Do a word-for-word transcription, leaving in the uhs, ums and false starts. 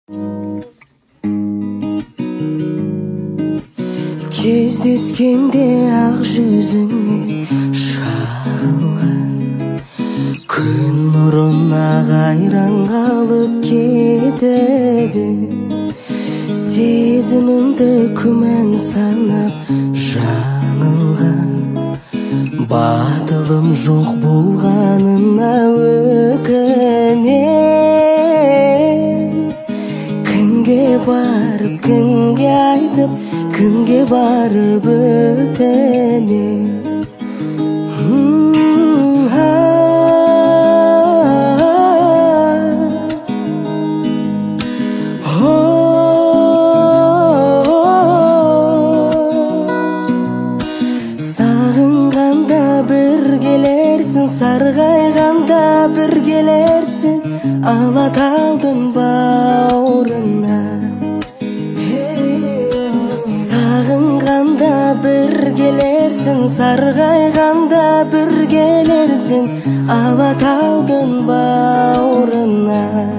Кездескенде ақ жүзіңе шағылған күн нұрына қайран қалып кетіп сезімімді күмән санап жаңылған батылым жоқ болғанына өкінем. Кімге барып кімге айтып кімге барып өтінем. Сағынғанда бір келерсің, сарғайғанда бір келерсің Алатаудың бауырына. Сағынғанда бір келерсің, сарғайғанда бір келерсің Алатаудың бауырына.